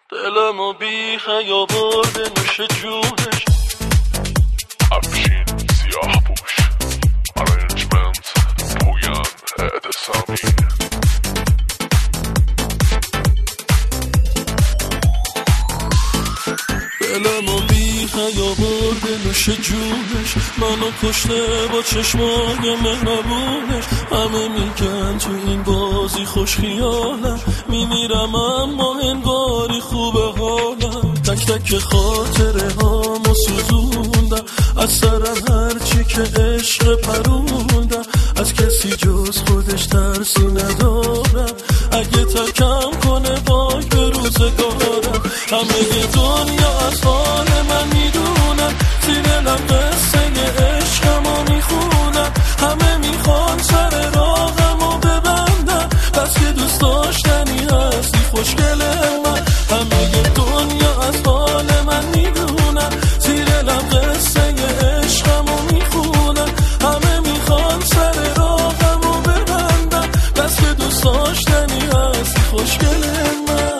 دلمو بی حیا برده نوش جونش. افشین سیاه پوش ارنجمنت پویان اعتصامی. دلمو بی حیا برده نوش جونش. منو کشته با چشمای مهربونش. همه میگن تو این بازی خوش خیالم، میمیرم اما انگاری خوبه حالم. تک تک خاطره هامو سوزوندم، از سرم هرچی که عشق پروندم. از کسی جز خودش ترسی ندارم، اگه ترکم کنه وای به روزگارم. همه دنیا از حال من میدونم، زیر لب قصه عشقمو میخونم. همه میخوان سر راهمو ببندم، بس که دوست داشتنی هستی خوشگل من. همه دنیا از حال من میدونم، زیر لب قصه عشقمو میخونم. همه میخوان سر راهمو ببندم، بس که دوست داشتنی هستی خوشگل من.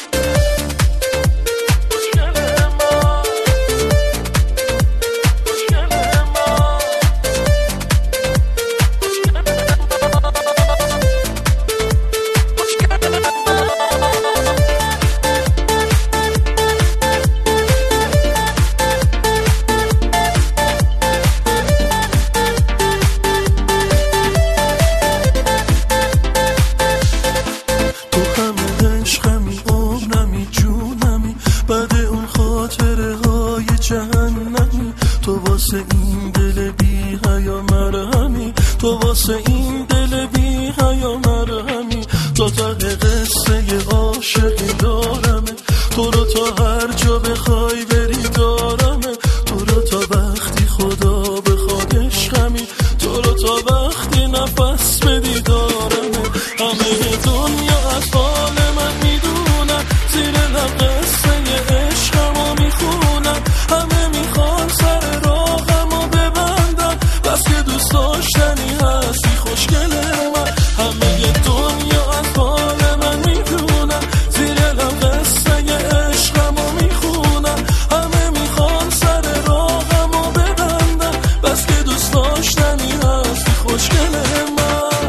تو واسه این دل بی حیا مرهمی، تو واسه این دل بی حیا مرهمی. تا ته قصه عاشقی دارمه، تو رو تا هر جا بخوای بری دارمه. تو رو تا وقتی خدا بخواد عشقمی، تو رو تا وقتی نفس بدی دارمه. همه دنیا از حال من میدونم، زیر لب قصه عشقمو میخونم. همه میخوان سر راهمو ببندم، بس که دوست داشتنی هستی خوشگل من. همه دنیا از حال من میدونم، زیر لب قصه عشقمو میخونم. همه میخوان سر راهمو ببندم، بس که دوست داشتنی هستی خوشگل من.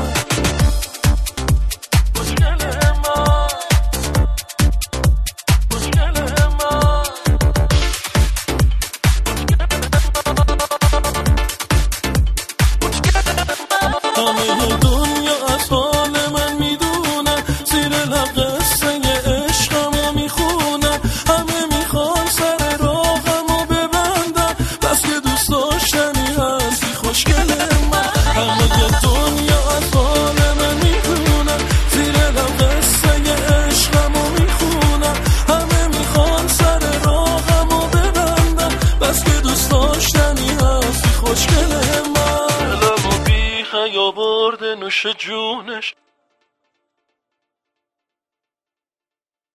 همه دنیا از حال من میدونم، زیر لب قصه عشقمو میخونم. همه میخوان سر راهمو ببندم، بس که دوست داشتنی هستی خوشگل من. همه دنیا از حال من میدونم، زیر لب قصه عشقمو میخونم. همه میخوان سر راهمو ببندم، بس که دوست داشتنی هستی خوشگل من. دلمو بی حیا برده نوش جونش.